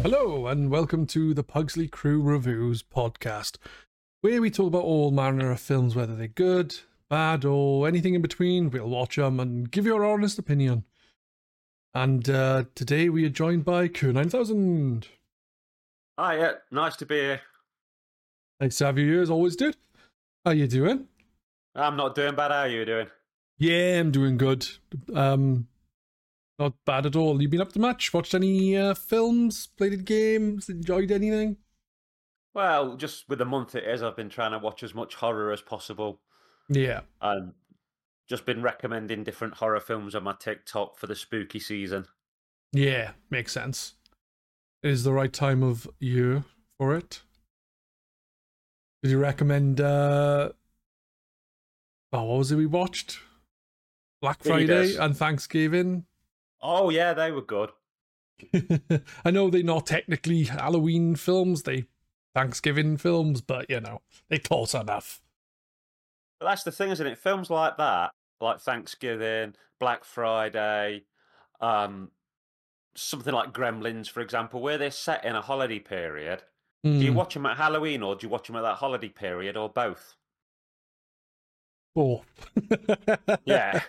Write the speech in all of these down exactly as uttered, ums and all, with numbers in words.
Hello, and welcome to the Pugsley Crew Reviews podcast, where we talk about all manner of films, whether they're good, bad, or anything in between. We'll watch them and give you our honest opinion. And uh, today we are joined by Q nine thousand. Hi, yeah, nice to be here. Nice to have you here, as always, dude. How you doing? I'm not doing bad. How are you doing? Yeah, I'm doing good. Um, not bad at all. You been up to much? Watched any uh, films? Played games? Enjoyed anything? Well, just with the month it is, I've been trying to watch as much horror as possible. Yeah. And just been recommending different horror films on my TikTok for the spooky season. Yeah, makes sense. It is the right time of year for it. Did you recommend, uh, oh, what was it we watched? Black Friday Feeders. and Thanksgiving. Oh, yeah, they were good. I know they're not technically Halloween films, they Thanksgiving films, but, you know, they're close enough. But that's the thing, isn't it? Films like that, like Thanksgiving, Black Friday, um, something like Gremlins, for example, where they're set in a holiday period. Mm. Do you watch them at Halloween or do you watch them at that holiday period or both? Both. Yeah.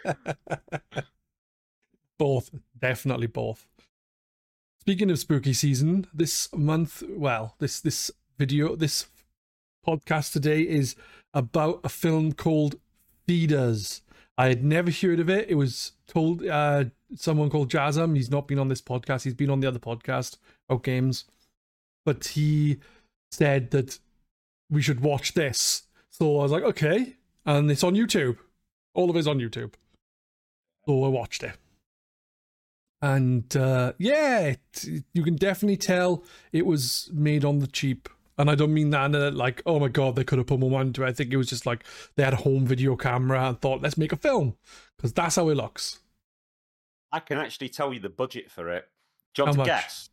Both. Definitely both. Speaking of spooky season, this month, well, this this video, this podcast today is about a film called Feeders. I had never heard of it. It was told uh, someone called Jazam. He's not been on this podcast. He's been on the other podcast about games. But he said that we should watch this. So I was like, okay. And it's on YouTube. All of it's on YouTube. So I watched it. And uh, yeah, it, you can definitely tell it was made on the cheap. And I don't mean that in a, like, oh my God, they could have put more money into it. I think it was just like they had a home video camera and thought, let's make a film. Because that's how it looks. I can actually tell you the budget for it. Do you want How to much? guess?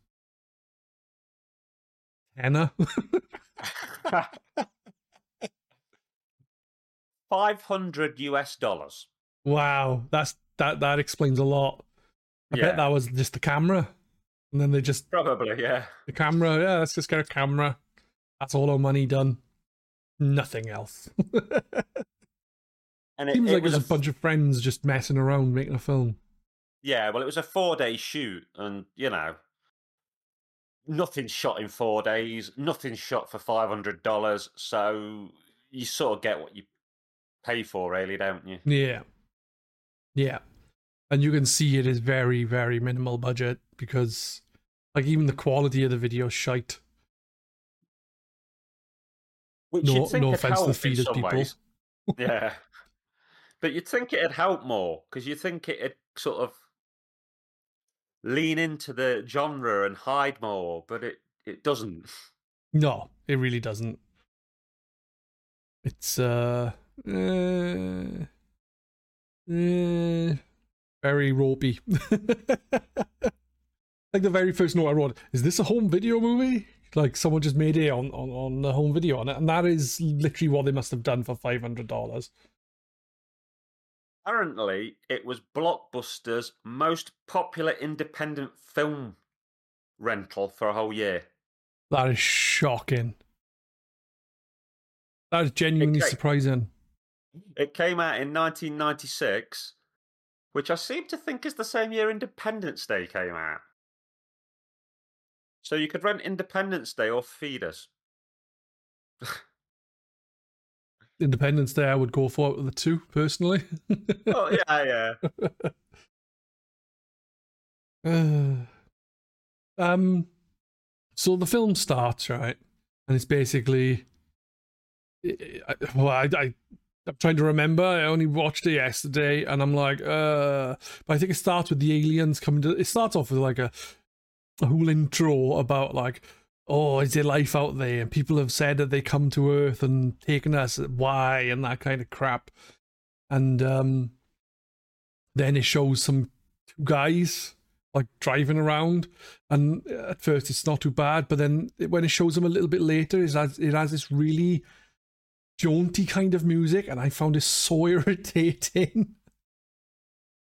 Anna? five hundred US dollars. Wow, that's that that explains a lot. I Yeah. bet that was just the camera. And then they just Probably, yeah. the camera, yeah, let's just get a camera. That's all our money done. Nothing else. And it, Seems it like it was was a bunch of friends just messing around making a film. Yeah, well, it was a four-day shoot, and, you know, nothing's shot in four days, nothing's shot for five hundred dollars, so you sort of get what you pay for, really, don't you? Yeah. Yeah. And you can see it is very, very minimal budget because, like, even the quality of the video is shite. Which No, you'd think no would offense to help the in feeders some people. ways. Yeah. But you'd think it'd help more, because you'd think it'd sort of lean into the genre and hide more, but it, it doesn't. No, it really doesn't. It's, uh, uh, uh very ropey. Like the very first note I wrote, is this a home video movie? Like someone just made it on, on, on the home video on it, and that is literally what they must have done for five hundred dollars. Apparently, it was Blockbuster's most popular independent film rental for a whole year. That is shocking. That is genuinely Okay. surprising. It came out in nineteen ninety-six, which I seem to think is the same year Independence Day came out. So you could rent Independence Day or Feeders. Independence Day, I would go for the two, personally. Oh, yeah, yeah. Uh, um, so the film starts, right? And it's basically... I- Well, I, I, I'm trying to remember. I only watched it yesterday, and I'm like, uh... But I think it starts with the aliens coming to... It starts off with, like, a, a whole intro about, like, oh, is there life out there? And people have said that they come to Earth and taken us. Why? And that kind of crap. And um, then it shows some two guys like driving around, and at first it's not too bad, but then when it shows them a little bit later, it has, it has this really jaunty kind of music, and I found it so irritating.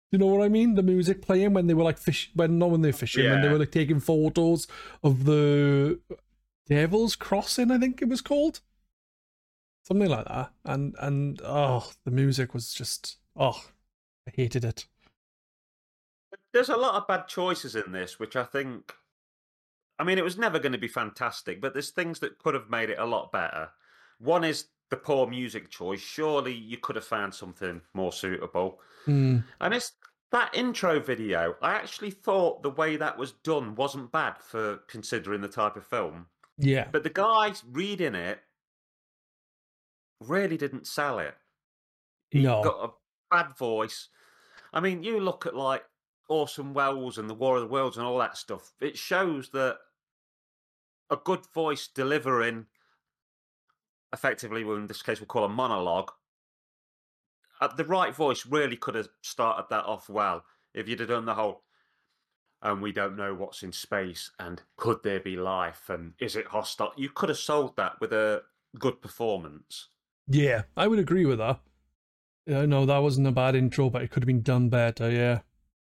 You know what I mean? The music playing when they were like fish, when not when they were fishing, when they Yeah. were like taking photos of the Devil's Crossing, I think it was called, something like that. And and oh, the music was just oh, I hated it. There's a lot of bad choices in this, which I think. I mean, it was never going to be fantastic, but there's things that could have made it a lot better. One is the poor music choice. Surely you could have found something more suitable. Mm, And it's that intro video. I actually thought the way that was done wasn't bad for considering the type of film. yeah, But the guy reading it really didn't sell it. He no, got a bad voice. I mean, you look at like Orson Welles and the War of the Worlds and all that stuff. It shows that a good voice delivering, effectively, well, in this case, we'll call a monologue. Uh, the right voice really could have started that off well if you'd have done the whole. And we don't know what's in space, and could there be life, and is it hostile? You could have sold that with a good performance. yeah, I would agree with that. Yeah, no, that wasn't a bad intro, but it could have been done better. Yeah,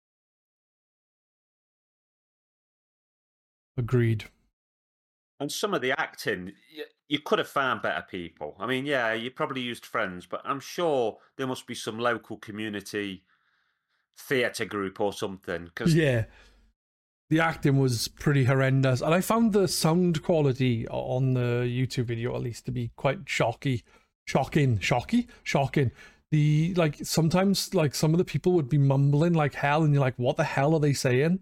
agreed. And some of the acting, you, you could have found better people. I mean, yeah, you probably used friends, but I'm sure there must be some local community theatre group or something. Because Yeah, the acting was pretty horrendous, and I found the sound quality on the YouTube video, at least, to be quite shocky, shocking, shocky, shocking. The like sometimes like some of the people would be mumbling like hell, and you're like, what the hell are they saying?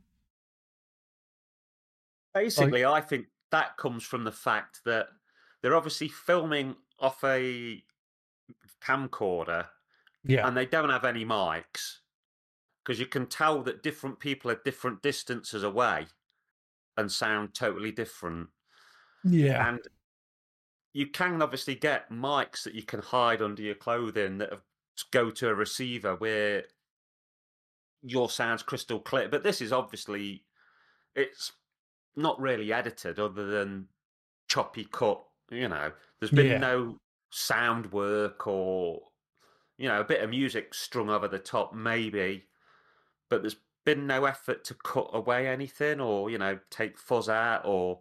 basically, I think that comes from the fact that they're obviously filming off a camcorder Yeah, and they don't have any mics, because you can tell that different people are different distances away and sound totally different. yeah, And you can obviously get mics that you can hide under your clothing that have, go to a receiver where your sound's crystal clear. But this is obviously, it's not really edited other than choppy cut. You know, there's been yeah. no sound work or, you know, a bit of music strung over the top, maybe, but there's been no effort to cut away anything or, you know, take fuzz out or.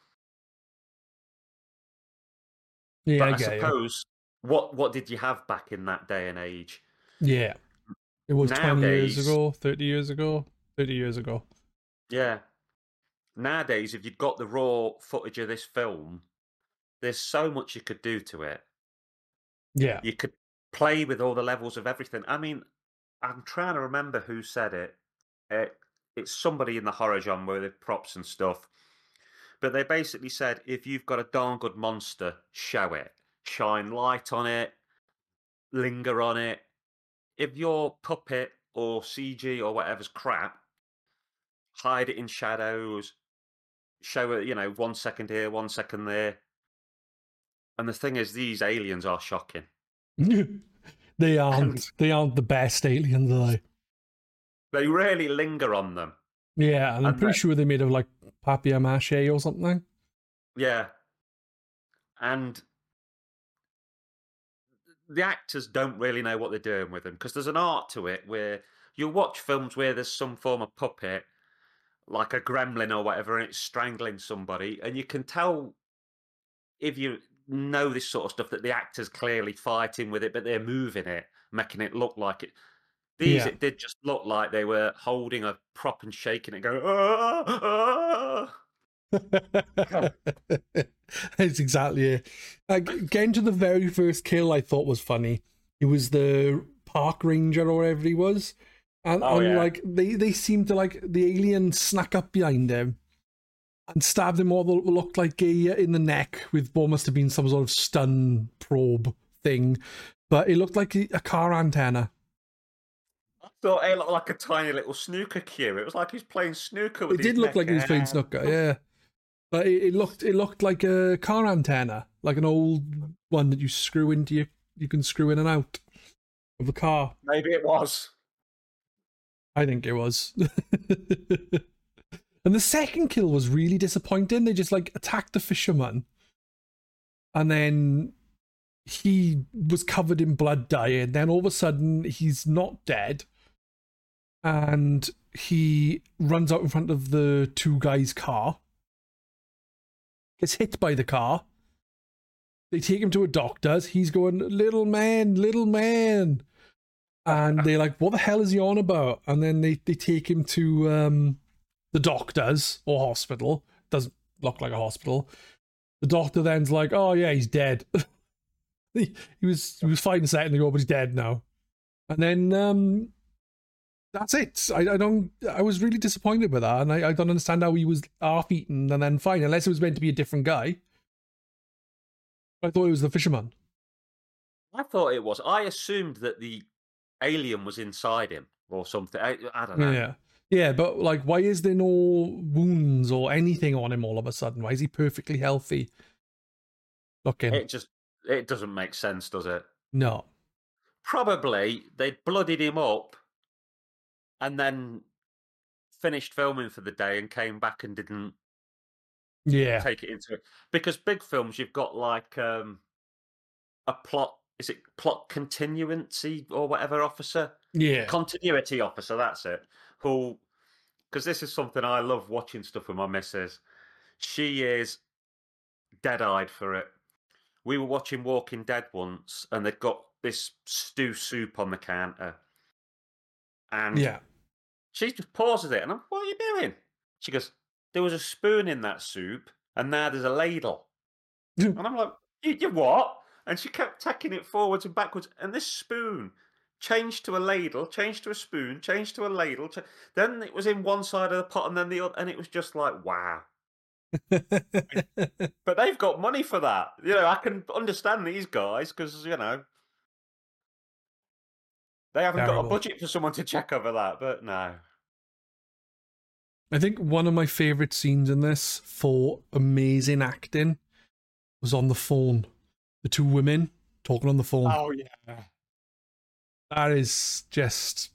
Yeah, But I I get you. suppose what what did you have back in that day and age? Yeah, it was twenty years Nowadays, ago, thirty years ago, thirty years ago. yeah. Nowadays, if you'd got the raw footage of this film, there's so much you could do to it. Yeah, You could play with all the levels of everything. I mean, I'm trying to remember who said it. it it's somebody in the horror genre with props and stuff. But they basically said, if you've got a darn good monster, show it. Shine light on it, linger on it. If your puppet or C G or whatever's crap, hide it in shadows, show it, you know, one second here, one second there. And the thing is, these aliens are shocking. they And aren't. They aren't the best aliens, are they? they really linger on them. Yeah, and I'm And pretty that, sure they're made of like papier mâche or something. yeah. And the actors don't really know what they're doing with them, because there's an art to it where you'll watch films where there's some form of puppet, like a gremlin or whatever, and it's strangling somebody, and you can tell, if you know this sort of stuff, that the actor's clearly fighting with it, but they're moving it, making it look like it. These, Yeah. it did just look like they were holding a prop and shaking it, going, ah, ah. That's exactly it. Like, getting to the very first kill, I thought was funny. It was the park ranger or whatever he was, and, Oh, and yeah. like they they seemed to like the alien snuck up behind him and stabbed him all that looked like a in the neck with what must have been some sort of stun probe thing, but it looked like a, a car antenna. I thought it looked like a tiny little snooker cue. It was like he was playing snooker with It his did look neck like he was playing out. snooker, yeah. But it, it looked it looked like a car antenna, like an old one that you screw into your you can screw in and out of a car. Maybe it was. I think it was. And the second kill was really disappointing. They just like attacked the fisherman, and then he was covered in blood, dying. Then all of a sudden, he's not dead, and he runs out in front of the two guys' car, gets hit by the car. They take him to a doctor's. He's going, little man, little man. And they're like, what the hell is he on about? And then they, they take him to um, the doctor's or hospital. Doesn't look like a hospital. The doctor then's like, oh yeah, he's dead. he, he was he was fine a second ago, but he's dead now. And then um, that's it. I, I don't. I was really disappointed with that, and I, I don't understand how he was half eaten and then fine, unless it was meant to be a different guy. I thought it was the fisherman. I thought it was. I assumed that the alien was inside him or something. I, I don't know. Yeah. Yeah, but like, why is there no wounds or anything on him all of a sudden? Why is he perfectly healthy looking? It just, it doesn't make sense, does it? No. Probably they bloodied him up and then finished filming for the day and came back and didn't Yeah. take it into it. Because big films, you've got like um, a plot, is it plot continuancy or whatever officer? Yeah. Continuity officer, that's it. Who, because this is something I love watching stuff with my missus. She is dead-eyed for it. We were watching Walking Dead once, and they'd got this stew soup on the counter. And Yeah. she just pauses it, and I'm, what are you doing? She goes, there was a spoon in that soup, and now there's a ladle. And I'm like, you, you what? And she kept taking it forwards and backwards, and this spoon changed to a ladle, changed to a spoon, changed to a ladle. Ch- then it was in one side of the pot, and then the other, and it was just like, wow. But they've got money for that. You know, I can understand these guys because, you know, they haven't Terrible. got a budget for someone to check over that, but no. I think one of my favourite scenes in this for amazing acting was on the phone. The two women talking on the phone. Oh, yeah. That is just...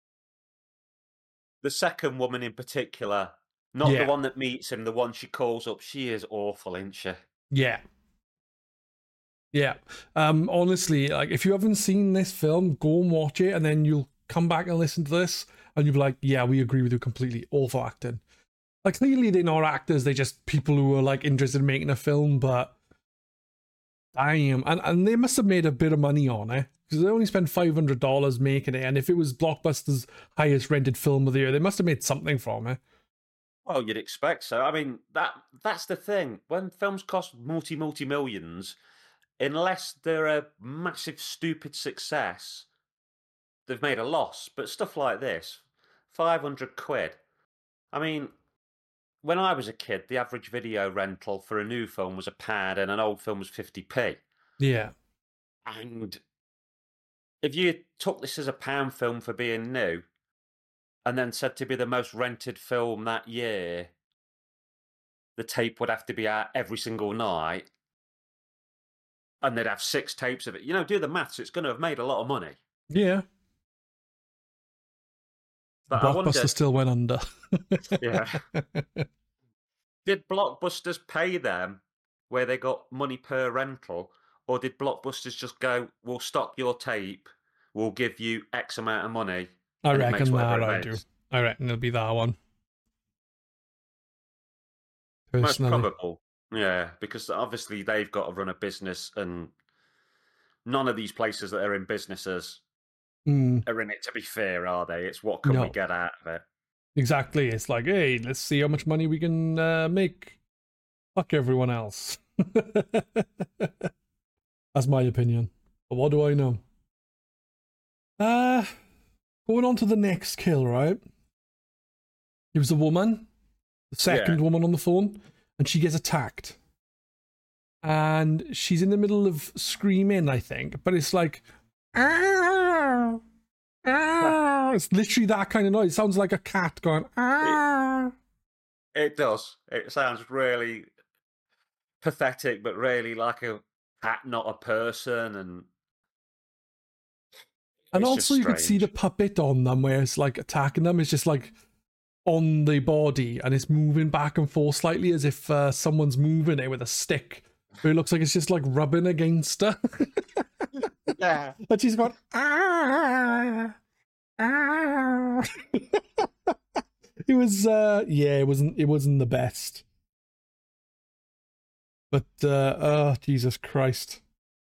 The second woman in particular, not Yeah. the one that meets him, the one she calls up, she is awful, isn't she? Yeah. Yeah. Um, honestly, like, if you haven't seen this film, go and watch it, and then you'll come back and listen to this, and you'll be like, yeah, we agree with you completely. Awful acting. Like, clearly they're not actors, they're just people who are, like, interested in making a film, but damn. And, and they must have made a bit of money on it, because they only spent five hundred dollars making it, and if it was Blockbuster's highest rented film of the year, they must have made something from it. Well, you'd expect so. I mean, that that's the thing. When films cost multi, multi millions, unless they're a massive, stupid success, they've made a loss. But stuff like this, five hundred quid. I mean, when I was a kid, the average video rental for a new film was a pound and an old film was fifty p. Yeah. And if you took this as a pound film for being new, and then said to be the most rented film that year, the tape would have to be out every single night, and they'd have six tapes of it. You know, do the maths, it's going to have made a lot of money. Yeah. But I Blockbuster wonder, still went under. yeah. Did Blockbusters pay them where they got money per rental, or did Blockbusters just go, we'll stock your tape, we'll give you X amount of money? I and it makes reckon that whatever it I do. makes? I reckon it'll be that one. Most Personally. probable, yeah, because obviously they've got to run a business, and none of these places that are in businesses Mm, are in it to be fair, are they? It's what can No. we get out of it? exactly. It's like, hey, let's see how much money we can uh, make. Fuck everyone else. That's my opinion. But what do I know? Uh, going on to the next kill, right? It was a woman, the second Yeah. woman on the phone, and she gets attacked. And she's in the middle of screaming, I think, but it's like, "Ah, ah." It's literally that kind of noise. It sounds like a cat going, "Ah." It does. It sounds really pathetic, but really like a cat, not a person, and And it's also, just you could see the strange. puppet on them where it's like attacking them. It's just like on the body and it's moving back and forth slightly as if uh, someone's moving it with a stick. But it looks like it's just like rubbing against her. Yeah. And she's going, ah, ah. It was, uh, yeah, it wasn't, it wasn't the best. But, uh, oh, Jesus Christ.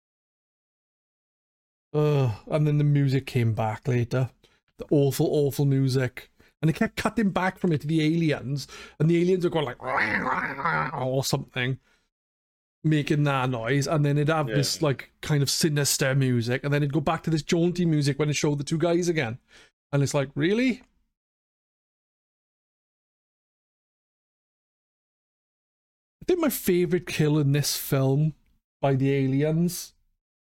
Uh, and then the music came back later. The awful, awful music. And they kept cutting back from it to the aliens. And the aliens are going like, or something, making that noise. And then it'd have yeah. this like kind of sinister music. And then it'd go back to this jaunty music when it showed the two guys again. And it's like, really? I think my favorite kill in this film by the aliens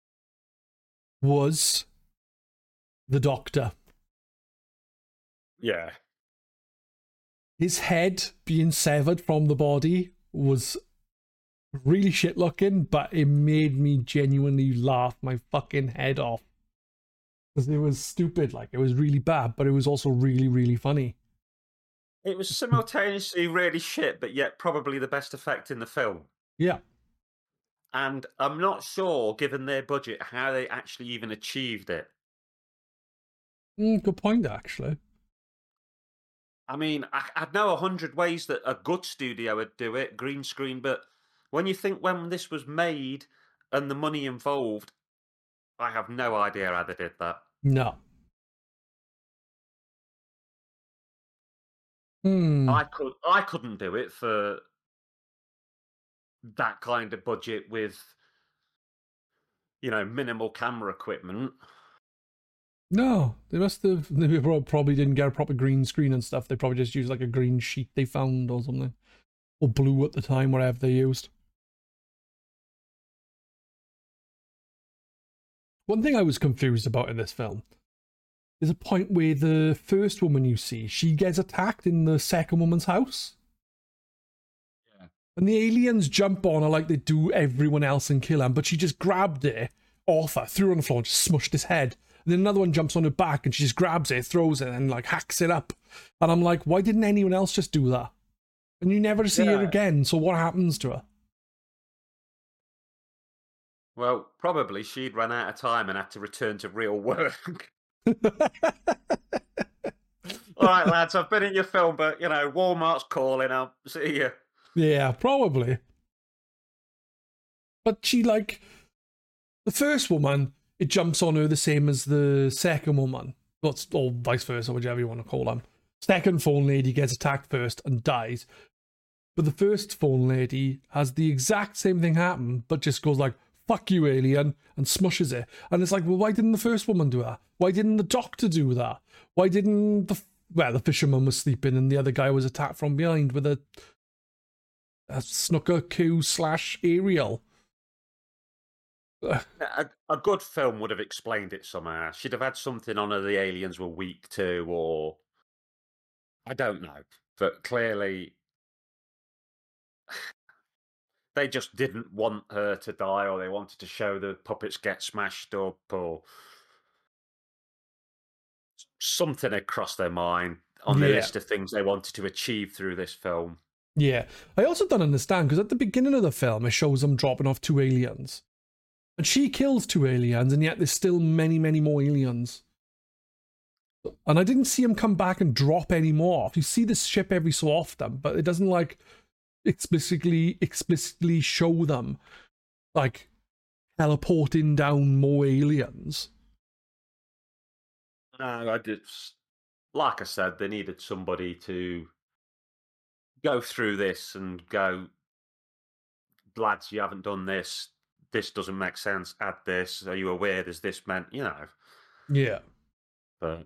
was the Doctor. Yeah. His head being severed from the body was really shit looking, but it made me genuinely laugh my fucking head off. Because it was stupid, like, it was really bad, but it was also really, really funny. It was simultaneously really shit, but yet probably the best effect in the film. Yeah. And I'm not sure, given their budget, how they actually even achieved it. Mm, good point, actually. I mean, I, I know a hundred ways that a good studio would do it, green screen, but when you think when this was made and the money involved, I have no idea how they did that. No. Hmm. I could, I couldn't do it for that kind of budget with, you know, minimal camera equipment. No, they must have. They probably didn't get a proper green screen and stuff. They probably just used like a green sheet they found or something, or blue at the time, whatever they used. One thing I was confused about in this film is a point where the first woman you see, she gets attacked in the second woman's house. Yeah. And the aliens jump on her like they do everyone else and kill her, but she just grabbed it off her, threw her on the floor, and just smushed his head. And then another one jumps on her back and she just grabs it, throws it, and like hacks it up. And I'm like, why didn't anyone else just do that? And you never see yeah. her again, so what happens to her? Well, probably she'd run out of time and had to return to real work. All right, lads, I've been in your film, but, you know, Walmart's calling. I'll see you. Yeah, probably. But she, like, the first woman, it jumps on her the same as the second woman. Well, or vice versa, whichever you want to call them. Second phone lady gets attacked first and dies. But the first phone lady has the exact same thing happen, but just goes like, fuck you, alien, and smushes it. And it's like, well, why didn't the first woman do that? Why didn't the doctor do that? Why didn't the... Well, the fisherman was sleeping and the other guy was attacked from behind with a, a snooker cue slash aerial. A, a good film would have explained it somehow. She'd have had something on her the aliens were weak to, or... I don't know. But clearly... they just didn't want her to die, or they wanted to show the puppets get smashed up, or something had crossed their mind on the yeah. list of things they wanted to achieve through this film. Yeah. I also don't understand, because at the beginning of the film, it shows them dropping off two aliens. And she kills two aliens, and yet there's still many, many more aliens. And I didn't see him come back and drop any more off. You see this ship every so often, but it doesn't, like, explicitly explicitly show them like teleporting down more aliens. No, I did. Like I said, they needed somebody to go through this and go, lads, you haven't done this. This doesn't make sense. Add this. Are you aware there's this meant? You know. Yeah. But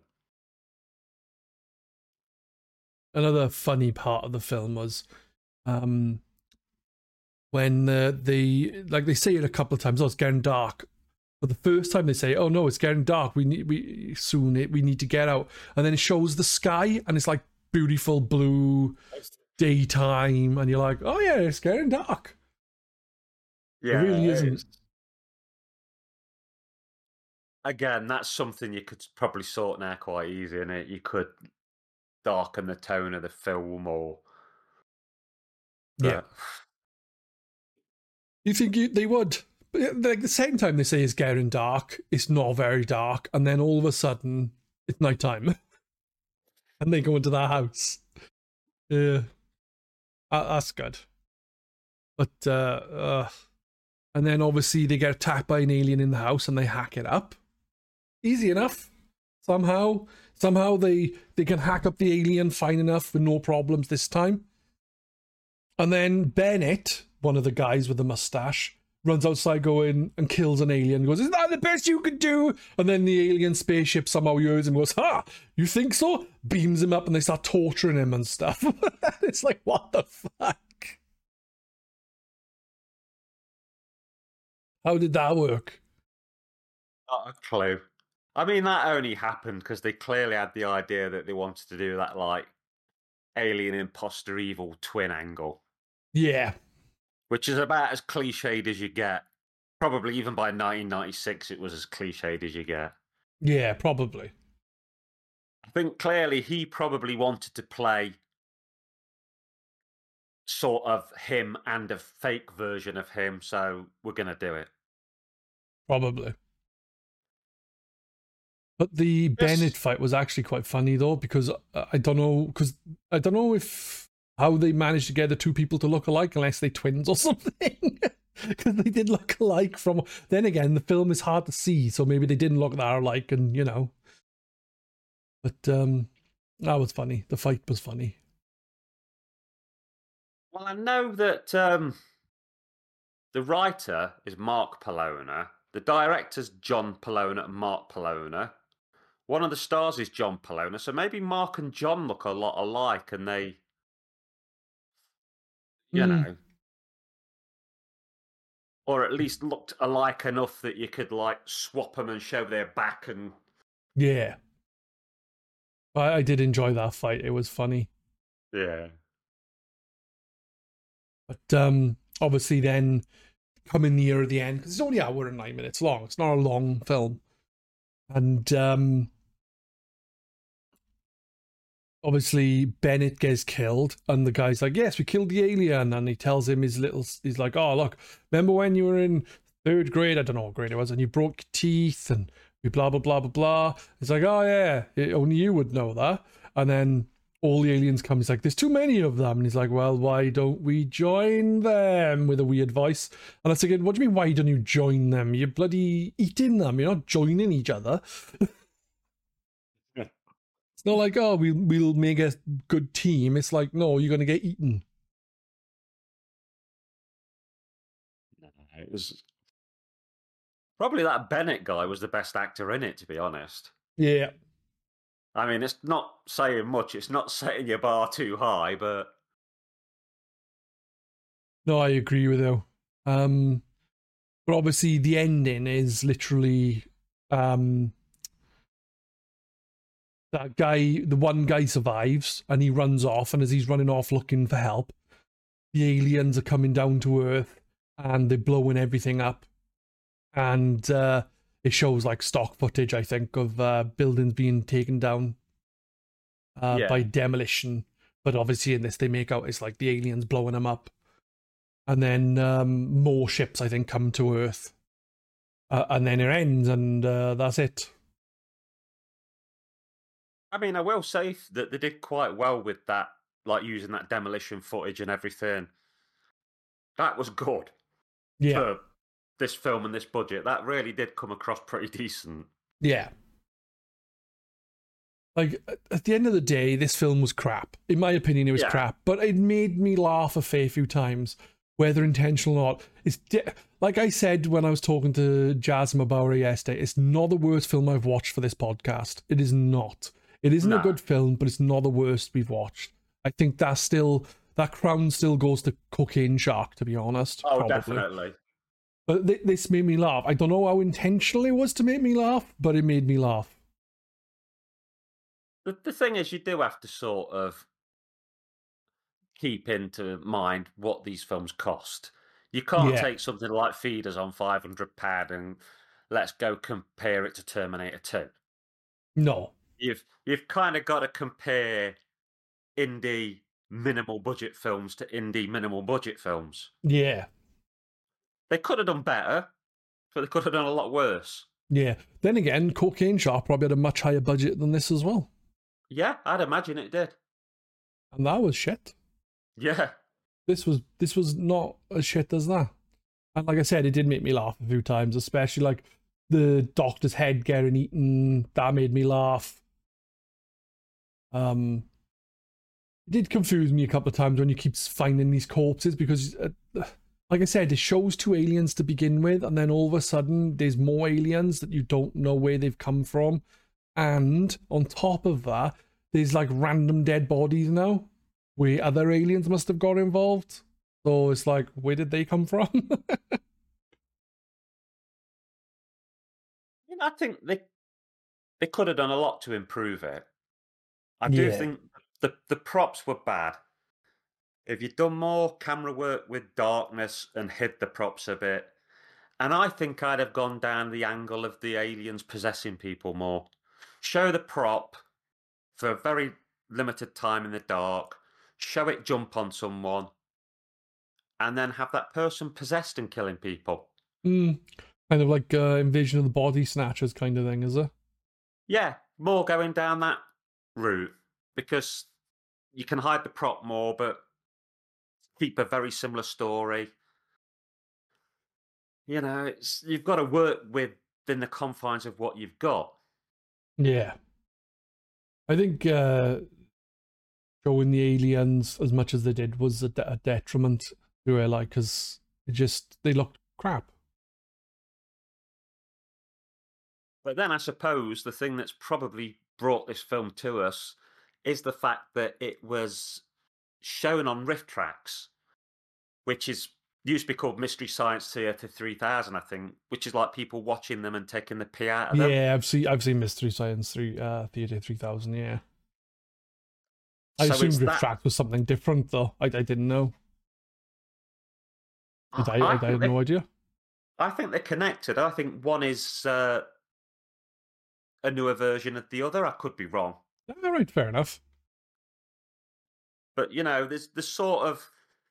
another funny part of the film was Um, when uh, they like they say it a couple of times, oh, it's getting dark. But the first time they say, oh no, it's getting dark. We need we soon it, we need to get out. And then it shows the sky, and it's like beautiful blue daytime, and you're like, oh yeah, it's getting dark. Yeah, it really isn't. Again, that's something you could probably sort now quite easy, and it you could darken the tone of the film or. Yeah. You think you, they would? But like the second time they say it's getting dark, it's not very dark, and then all of a sudden it's nighttime. and they go into that house. Yeah, uh, that's good. But uh, uh, and then obviously they get attacked by an alien in the house, and they hack it up. Easy enough. Somehow, somehow they they can hack up the alien fine enough with no problems this time. And then Bennett, one of the guys with the mustache, runs outside going and kills an alien. Goes, "Isn't that the best you could do?" And then the alien spaceship somehow hears him and goes, "Ha! You think so?" Beams him up and they start torturing him and stuff. It's like, what the fuck? How did that work? Not a clue. I mean, that only happened because they clearly had the idea that they wanted to do that, like, alien imposter evil twin angle. Yeah. Which is about as cliched as you get. Probably even by nineteen ninety-six, it was as cliched as you get. Yeah, probably. I think clearly he probably wanted to play sort of him and a fake version of him, so we're going to do it. Probably. But the yes. Bennett fight was actually quite funny though, because I don't know, because I don't know if how they managed to get the two people to look alike unless they twins or something. Because they did look alike from. Then again, the film is hard to see, so maybe they didn't look that alike, and you know. But um, that was funny. The fight was funny. Well, I know that um, the writer is Mark Pallona. The director's John Pallona and Mark Pallona. One of the stars is John Pallona, so maybe Mark and John look a lot alike, and they, you mm. know, or at least looked alike enough that you could like swap them and show their back and. Yeah, I, I did enjoy that fight. It was funny. Yeah, but um, obviously then coming near the end because it's only an hour and nine minutes long. It's not a long film, and um. Obviously, Bennett gets killed, and the guy's like, "Yes, we killed the alien." And he tells him his little, he's like, "Oh, look, remember when you were in third grade? I don't know what grade it was, and you broke your teeth, and we blah blah blah blah blah." It's like, "Oh yeah, it, only you would know that." And then all the aliens come. He's like, "There's too many of them," and he's like, "Well, why don't we join them?" With a weird voice. And I was thinking, "What do you mean? Why don't you join them? You're bloody eating them. You're not joining each other." It's not like, oh, we'll, we'll make a good team. It's like, no, you're going to get eaten. It was probably that Bennett guy was the best actor in it, to be honest. Yeah. I mean, it's not saying much. It's not setting your bar too high, but... No, I agree with you. Um, but obviously the ending is literally... Um, that guy, the one guy survives and he runs off, and as he's running off looking for help, the aliens are coming down to Earth and they're blowing everything up. And uh, it shows like stock footage, I think, of uh, buildings being taken down uh, yeah. by demolition. But obviously in this, they make out it's like the aliens blowing them up. And then um, more ships, I think, come to Earth. Uh, and then it ends, and uh, that's it. I mean, I will say that they did quite well with that, like using that demolition footage and everything. That was good. Yeah. For this film and this budget. That really did come across pretty decent. Yeah. Like, at the end of the day, this film was crap. In my opinion, it was yeah. crap. But it made me laugh a fair few times, whether intentional or not. It's de- like I said when I was talking to Jasmine about it yesterday, it's not the worst film I've watched for this podcast. It is not. It isn't no. a good film, but it's not the worst we've watched. I think that's still, that crown still goes to Cocaine Shark, to be honest. Oh, probably. Definitely. But th- this made me laugh. I don't know how intentional it was to make me laugh, but it made me laugh. The, the thing is, you do have to sort of keep into mind what these films cost. You can't yeah. take something like Feeders on five hundred pounds and let's go compare it to Terminator two. No. You've you've kind of got to compare indie minimal budget films to indie minimal budget films. Yeah. They could have done better, but they could have done a lot worse. Yeah. Then again, Cocaine Shark probably had a much higher budget than this as well. Yeah, I'd imagine it did. And that was shit. Yeah. This was this was not as shit as that. And like I said, it did make me laugh a few times, especially like the doctor's head getting eaten. That made me laugh. Um, it did confuse me a couple of times when you keep finding these corpses because, uh, like I said, it shows two aliens to begin with, and then all of a sudden there's more aliens that you don't know where they've come from, and on top of that, there's like random dead bodies now, where other aliens must have got involved. So it's like, where did they come from? You know, I think they they could have done a lot to improve it. I do Yeah. think the the props were bad. If you'd done more camera work with darkness and hid the props a bit, and I think I'd have gone down the angle of the aliens possessing people more. Show the prop for a very limited time in the dark, show it jump on someone, and then have that person possessed and killing people. Mm, kind of like uh, Invasion of the Body Snatchers kind of thing, is it? Yeah, more going down that route because you can hide the prop more, but keep a very similar story. You know, it's you've got to work within the confines of what you've got. Yeah. I think uh, showing the aliens as much as they did was a, de- a detriment to it, like, because it just, they looked crap. But then I suppose the thing that's probably brought this film to us is the fact that it was shown on RiffTrax, which is used to be called Mystery Science Theater three thousand, I think, which is like people watching them and taking the pee out of them. Yeah, I've seen I've seen Mystery Science three uh, Theater three thousand. Yeah, I So assumed it's Rift that. Track was something different though. I, I didn't know. I, I, I I think had no they, idea. I think they're connected. I think one is uh, a newer version of the other. I could be wrong, All right, fair enough. but you know, there's the sort of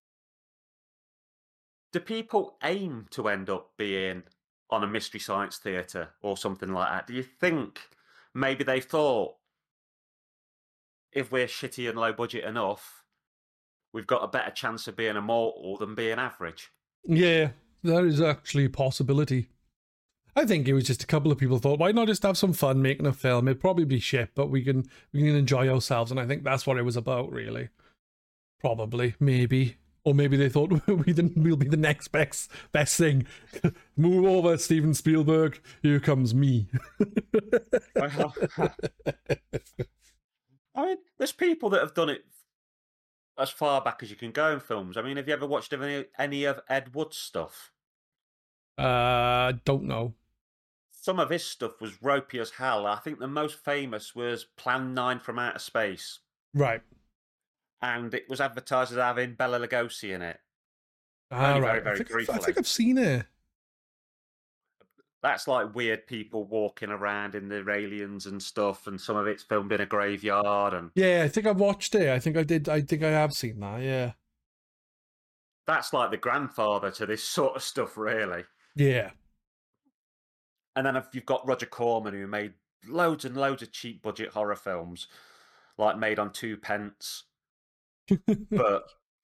do people aim to end up being on a Mystery Science Theatre or something like that? Do you think maybe they thought if we're shitty and low budget enough, we've got a better chance of being immortal than being average? Yeah, that is actually a possibility. I think it was just a couple of people thought, why not just have some fun making a film? It'd probably be shit, but we can we can enjoy ourselves, and I think that's what it was about, really. Probably, maybe, or maybe they thought we then we'll be the next best best thing. Move over, Steven Spielberg. Here comes me. I mean, there's people that have done it as far back as you can go in films. I mean, have you ever watched any, any of Ed Wood's stuff? Uh, don't know. Some of his stuff was ropey as hell. I think the most famous was Plan nine from Outer Space. Right. And it was advertised as having Bela Lugosi in it. Ah, Only right. very, very I think, briefly. I think I've seen it. That's like weird people walking around in their aliens and stuff, and some of it's filmed in a graveyard. And Yeah, I think I've watched it. I think I did. I think I have seen that. Yeah. that's like the grandfather to this sort of stuff, really. Yeah. And then you've got Roger Corman, who made loads and loads of cheap budget horror films, like made on two pence. But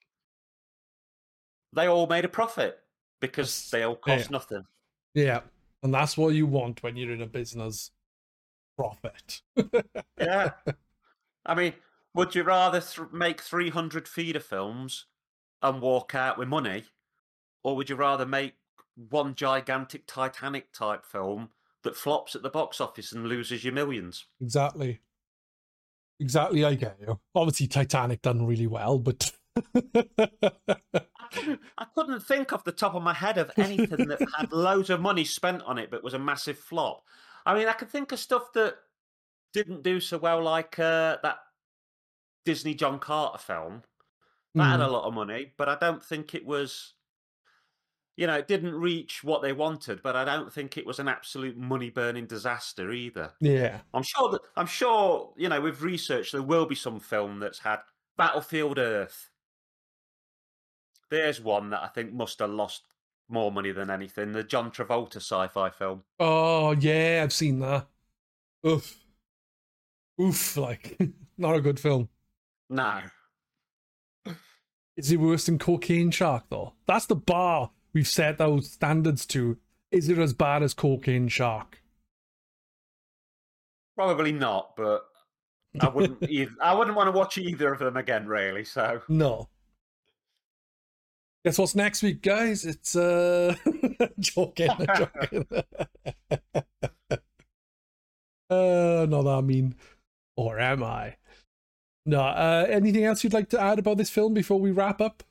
they all made a profit because they all cost yeah. nothing. Yeah. And that's what you want when you're in a business. Profit. Yeah. I mean, would you rather th- make three hundred feeder films and walk out with money? Or would you rather make one gigantic Titanic type film that flops at the box office and loses you millions? Exactly. Exactly, I get you. Obviously, Titanic done really well, but I couldn't, I couldn't think off the top of my head of anything that had loads of money spent on it but was a massive flop. I mean, I could think of stuff that didn't do so well, like uh, that Disney John Carter film. That mm. had a lot of money, but I don't think it was, you know, it didn't reach what they wanted, but I don't think it was an absolute money-burning disaster either. Yeah. I'm sure that, I'm sure, you know, with research, there will be some film that's had Battlefield Earth. There's one that I think must have lost more money than anything. The John Travolta sci-fi film. Oh, yeah, I've seen that. Oof. Oof, like, not a good film. No. Is it worse than Cocaine Shark, though? That's the bar we've set those standards to. Is it as bad as Cocaine Shark? Probably not, but I wouldn't. either, I wouldn't want to watch either of them again, really. So no. Guess what's next week, guys? It's uh, joking, joking. uh, not that mean, or am I? No. Uh, anything else you'd like to add about this film before we wrap up?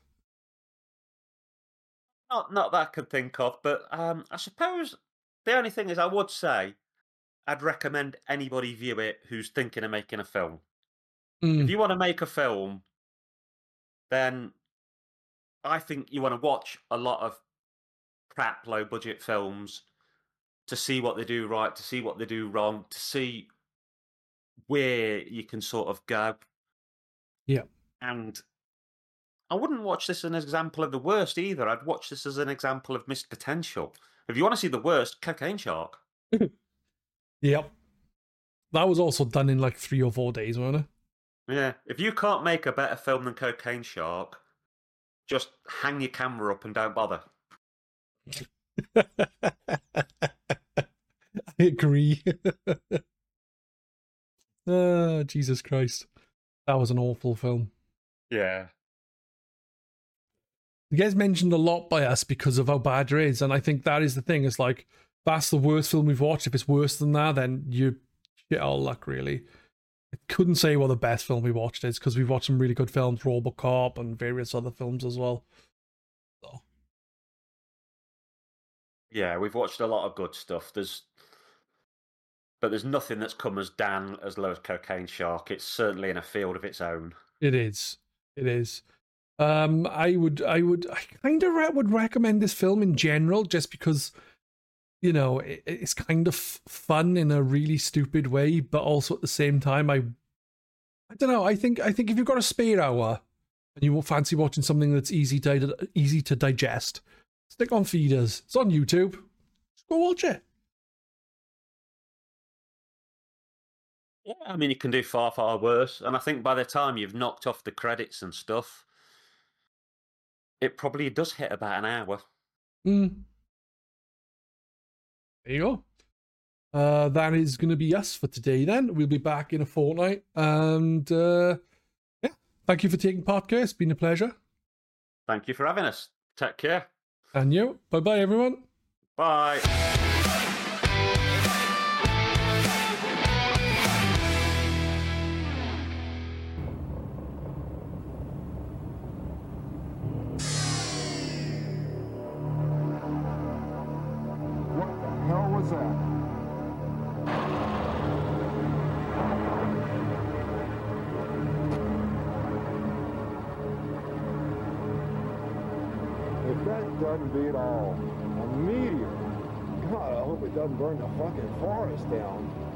Not, not that I can think of, but um, I suppose the only thing is, I would say I'd recommend anybody view it who's thinking of making a film. Mm. If you want to make a film, then I think you want to watch a lot of crap, low budget films to see what they do right, to see what they do wrong, to see where you can sort of go. Yeah. And I wouldn't watch this as an example of the worst either. I'd watch this as an example of missed potential. If you want to see the worst, Cocaine Shark. Yep. That was also done in like three or four days, wasn't it? Yeah. If you can't make a better film than Cocaine Shark, just hang your camera up and don't bother. I agree. Oh, Jesus Christ. That was an awful film. Yeah. You guys mentioned a lot by us because of how bad it is, and I think that is the thing. It's like, that's the worst film we've watched. If it's worse than that, then you shit all luck, really. I couldn't say what the best film we watched is, because we've watched some really good films, RoboCop and various other films as well. So. Yeah, we've watched a lot of good stuff. There's, but there's nothing that's come as down as low as Cocaine Shark. It's certainly in a field of its own. It is. It is. Um, I would, I would, I kind of re- would recommend this film in general, just because, you know, it, it's kind of fun in a really stupid way, but also at the same time, I, I don't know. I think, I think if you've got a spare hour and you fancy watching something that's easy to easy to digest, stick on Feeders. It's on YouTube. Just go watch it. Yeah, I mean, you can do far, far worse. And I think by the time you've knocked off the credits and stuff, it probably does hit about an hour. Mm. There you go. Uh, that is going to be us for today then. We'll be back in a fortnight. And uh, yeah, thank you for taking part, Kay. It's been a pleasure. Thank you for having us. Take care. And you. Bye-bye, everyone. Bye. What's that? If that doesn't beat all, a meteor. God, I hope it doesn't burn the fucking forest down.